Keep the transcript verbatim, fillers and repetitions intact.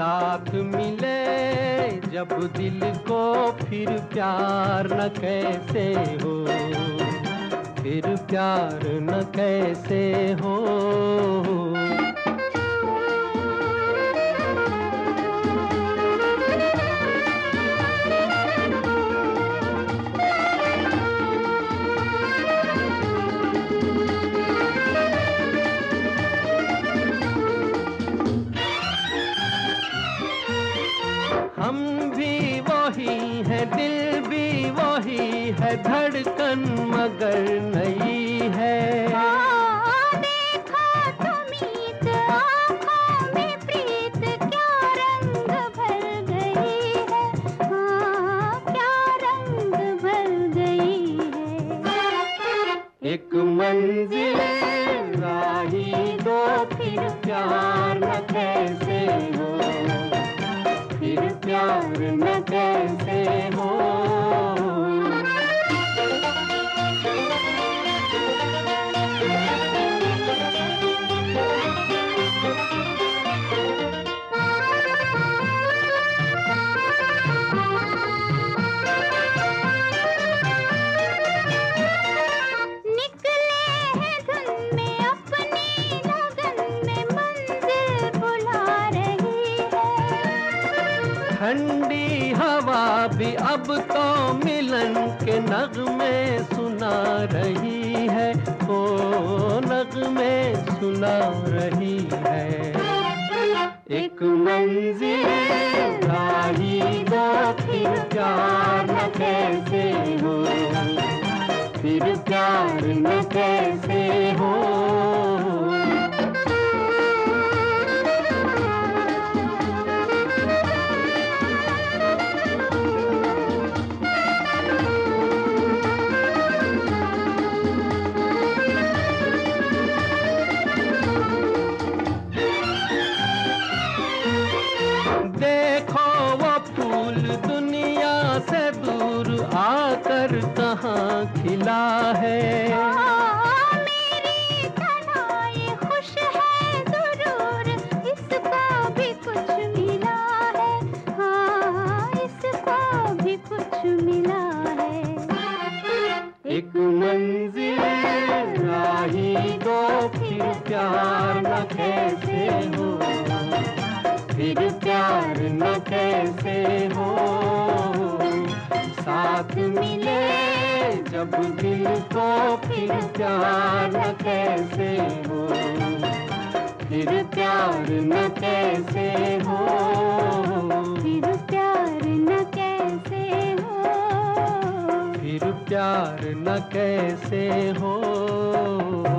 साथ मिले जब दिल को फिर प्यार न कैसे हो, फिर प्यार न कैसे हो। हम भी वही है, दिल भी वही है, धड़कन मगर नई है। हाँ, देखा तुमीत आँखों में प्रीत क्या रंग भर गई है, हाँ क्या रंग भर गई है। एक मंजिल राही दो फिर प्यार न कैसे हो, फिर प्यार न कैसे हो। ठंडी हवा भी अब तो मिलन के नगमे सुना रही है, ओ नगमे सुना रही है। एक मंजिल राही दो फिर प्यार न कैसे हो, फिर प्यार न कैसे हो। देखो वो फूल दुनिया से दूर आकर कहाँ खिला है। हाँ, मेरी तन्हाई खुश है जरूर, इसको भी कुछ मिला है, हाँ इसको भी कुछ मिला है। एक मंजिल राही दो फिर प्यार न कैसे हो, फिर प्यार न कैसे हो। साथ मिले जब दिल को फिर प्यार न कैसे हो, फिर प्यार न कैसे हो, फिर प्यार न कैसे हो, फिर प्यार न कैसे हो।